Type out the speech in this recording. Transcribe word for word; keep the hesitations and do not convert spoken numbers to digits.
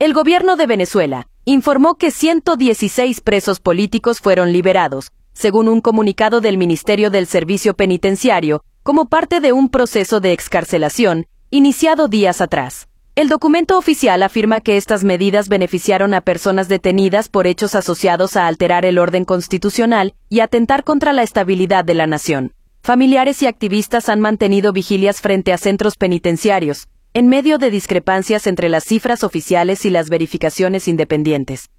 El gobierno de Venezuela informó que ciento dieciséis presos políticos fueron liberados, según un comunicado del Ministerio del Servicio Penitenciario, como parte de un proceso de excarcelación iniciado días atrás. El documento oficial afirma que estas medidas beneficiaron a personas detenidas por hechos asociados a alterar el orden constitucional y atentar contra la estabilidad de la nación. Familiares y activistas han mantenido vigilias frente a centros penitenciarios, en medio de discrepancias entre las cifras oficiales y las verificaciones independientes.